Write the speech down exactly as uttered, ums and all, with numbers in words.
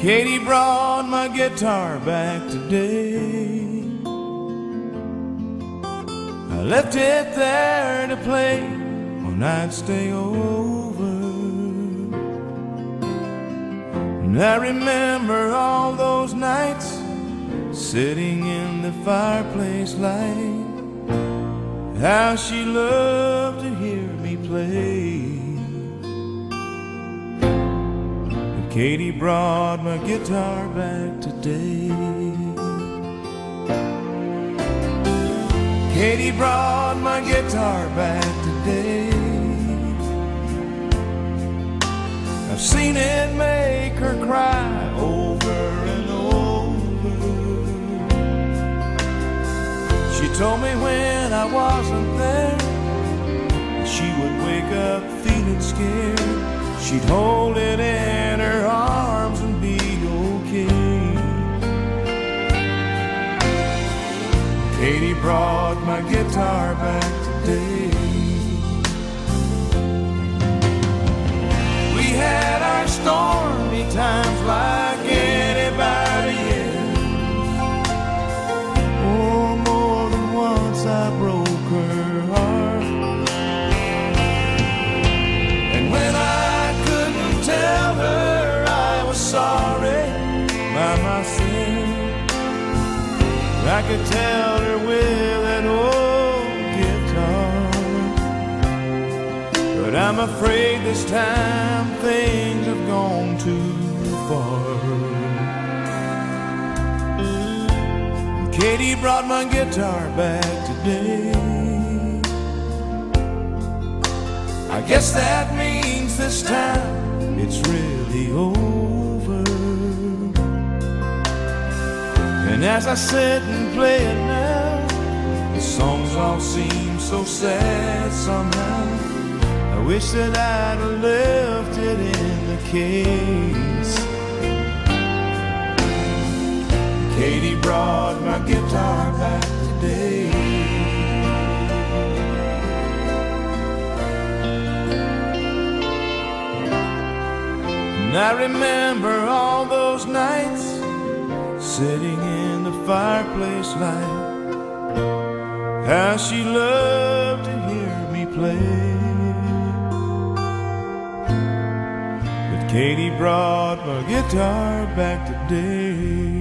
Katie brought my guitar back today. I left it there to play when I'd stay over. And I remember all those nights sitting in the fireplace light, how she loved to hear me play. And Katie brought my guitar back today. Katie brought my guitar back today. I've seen it make her cry over and over. She told me when I wasn't there, she would wake up feeling scared. She'd hold it in her arms and be okay. Katie brought my guitar back today. We had our stormy times like anybody else. Oh, more than once I broke her heart. And when I couldn't tell her I was sorry by myself, I could tell her with an old guitar. But I'm afraid this time things have gone too far. Katie brought my guitar back today. I guess that means this time it's really over. And as I sit and play it now, the songs all seem so sad somehow. I wish that I'd have left it in the case. Katie brought my guitar back today. And I remember all those nights sitting in the fireplace light, how she loved to hear me play. But Katie brought my guitar back today.